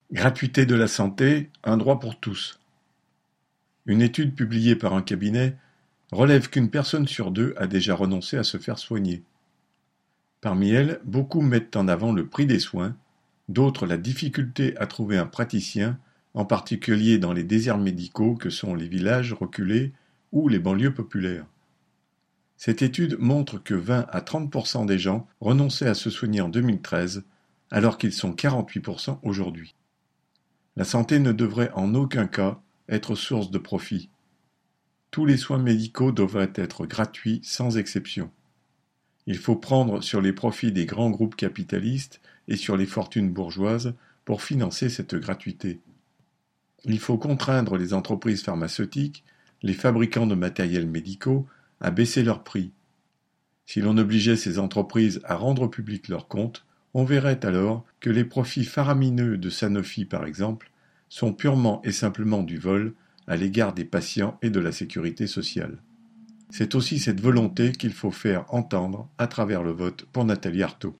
Gratuité de la santé, un droit pour tous. Une étude publiée par un cabinet relève qu'une personne sur deux a déjà renoncé à se faire soigner. Parmi elles, beaucoup mettent en avant le prix des soins, d'autres la difficulté à trouver un praticien, en particulier dans les déserts médicaux que sont les villages reculés ou les banlieues populaires. Cette étude montre que 20 à 30% des gens renonçaient à se soigner en 2013, alors qu'ils sont 48% aujourd'hui. La santé ne devrait en aucun cas être source de profit. Tous les soins médicaux devraient être gratuits sans exception. Il faut prendre sur les profits des grands groupes capitalistes et sur les fortunes bourgeoises pour financer cette gratuité. Il faut contraindre les entreprises pharmaceutiques, les fabricants de matériels médicaux, à baisser leurs prix. Si l'on obligeait ces entreprises à rendre publics leurs comptes, on verrait alors que les profits faramineux de Sanofi par exemple sont purement et simplement du vol à l'égard des patients et de la sécurité sociale. C'est aussi cette volonté qu'il faut faire entendre à travers le vote pour Nathalie Arthaud.